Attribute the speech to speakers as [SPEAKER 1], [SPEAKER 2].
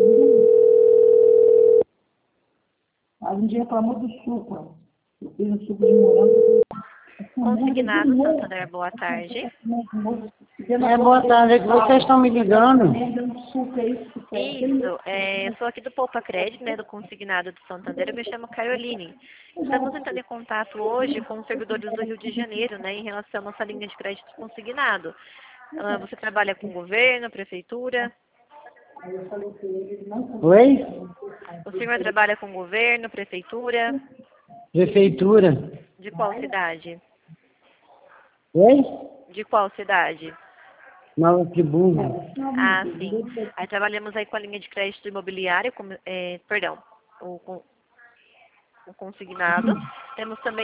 [SPEAKER 1] Um dia reclamou do suco. Eu fiz um suco de morango.
[SPEAKER 2] Consignado Santander, boa tarde.
[SPEAKER 3] Boa tarde, é que vocês estão me ligando.
[SPEAKER 2] Isso, sou aqui do Poupa Crédito, né, do Consignado de Santander, eu me chamo Caroline. Estamos entrando em contato hoje com os servidores do Rio de Janeiro, né, em relação à nossa linha de crédito consignado. Você trabalha com governo, prefeitura?
[SPEAKER 3] Oi?
[SPEAKER 2] O senhor trabalha com governo, prefeitura?
[SPEAKER 3] Prefeitura.
[SPEAKER 2] De qual cidade?
[SPEAKER 3] Oi?
[SPEAKER 2] De qual cidade?
[SPEAKER 3] Nova Friburgo.
[SPEAKER 2] Ah, sim. Aí trabalhamos aí com a linha de crédito imobiliário, o consignado. Temos também